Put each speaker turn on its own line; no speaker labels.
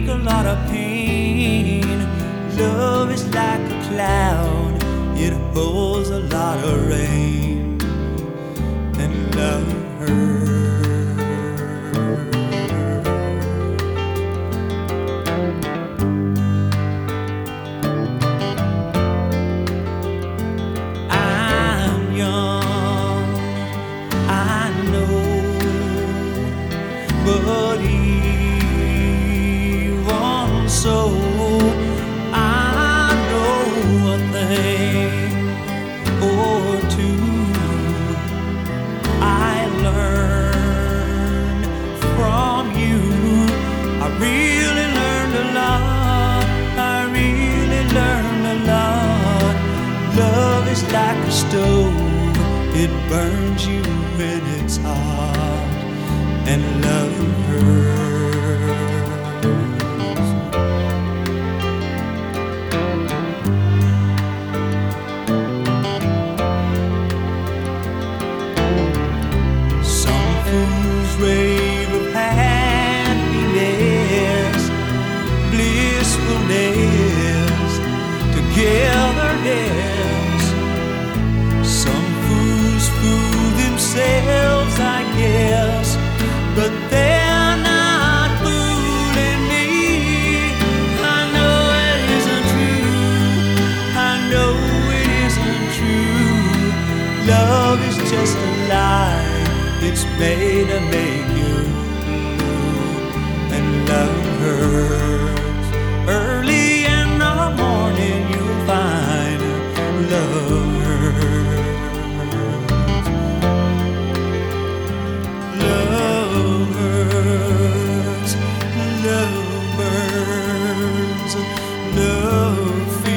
a lot of pain. Love is like a cloud, it holds a lot of rain, and love hurts. I'm young, I know, but even so, I know a thing or two. I learned from you. I really learned a lot. I really learned a lot. Love is like a stove, it burns you when it's hot, and love hurts. Some fools rave of happiness, blissfulness, togetherness. Some fools fool themselves, I guess, but they're not fooling me. I know it isn't true. I know it isn't true. Love is just a lie. It's made to make you blue, and love hurts. Early in the morning you'll find love hurts. Love hurts, love burns, love